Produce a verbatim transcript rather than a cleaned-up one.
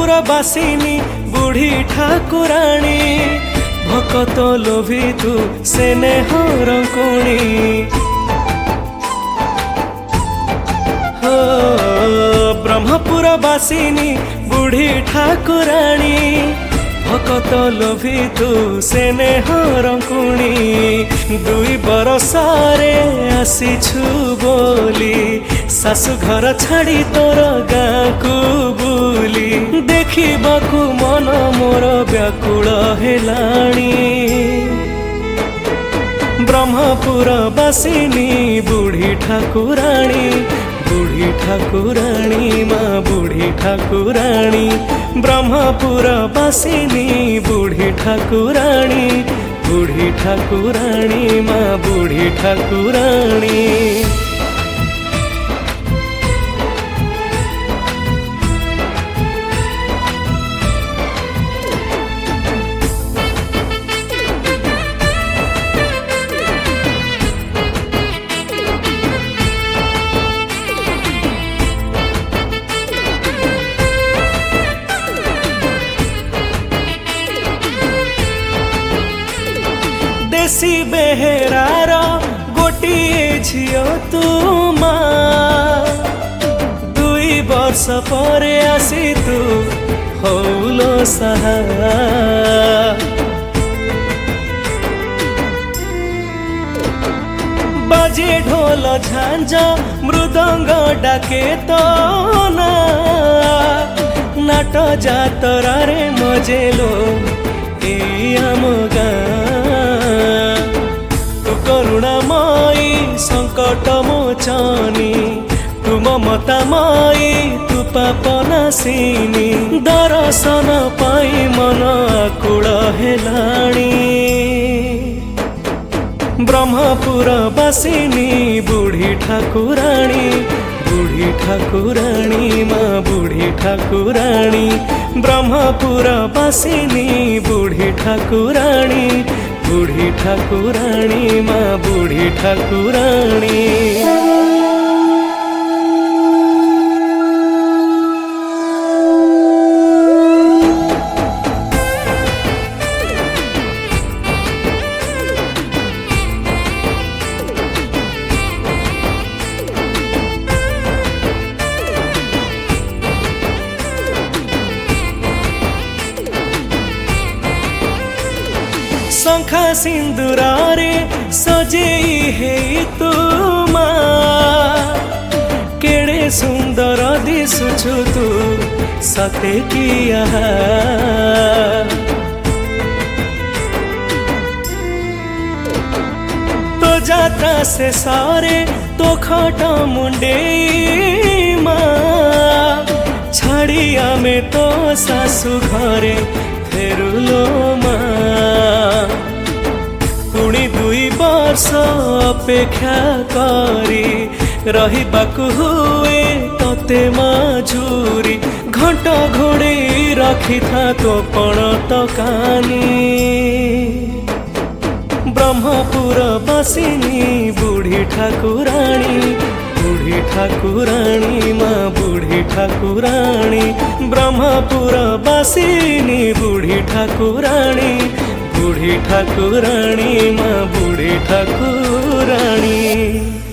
ब्रह्मपुर बासिनी बुढ़ी ठाकुराणी भकत लोभी तू स्नेह रंकुणी हो ब्रह्मपुर बासिनी बुढ़ी ठाकुराणी भकत लोभी तू स्नेह रंकुणी दुई बरसारे आसीछु बोली सासु घर छाड़ी तोर गाँ को बुली देखिबाकू मन मोर व्याकुल हेलाणी ब्रह्मपुर बासिनी बुढ़ी ठाकुराणी बुढ़ी ठाकुराणी माँ बुढ़ी ठाकुराणी ब्रह्मपुर बासिनी बुढ़ी ठाकुराणी बुढ़ी ठाकुराणी माँ बुढ़ी ठाकुराणी देसी बेहेरार गोटिए झियो तू माँ दुई वर्ष परे आसी तू हौलो साहा बाजे ढोल झांझ मृदंग डाके तो ना नाट जातरा रे मजेलो ए आम करुणामयी संकट मोचनी तु ममतामयी तु पापनाशिनी दर्शन पाई मन आकुल हेलाणी ब्रह्मपुर बासिनी बुढ़ी ठाकुराणी बुढ़ी ठाकुराणी माँ बुढ़ी ठाकुराणी ब्रह्मपुर बासिनी बुढ़ी ठाकुराणी बुढ़ी ठाकुराणी माँ बुढ़ी ठाकुराणी शंखा सिंदूरारे सजेई है तू माँ केड़े सुंदर दिसुछु तू सते किया तो जात्रा से सारे तो खटा मुंडे माँ छाड़िया में तो सासु घरे फेरुलो माँ पुणी दुई वर्ष अपेक्षा करी रहिबाकू हुए तते मजूरी घंट घोड़े रखी था तो पण तकानी ब्रह्मपुर बासिनी बुढ़ी ठाकुराणी बुढ़ी ठाकुराणी माँ बुढ़ी ठाकुराणी ब्रह्मपुर बासिनी बुढ़ी ठाकुराणी बुढ़ी ठाकुराणी माँ बुढ़ी ठाकुराणी।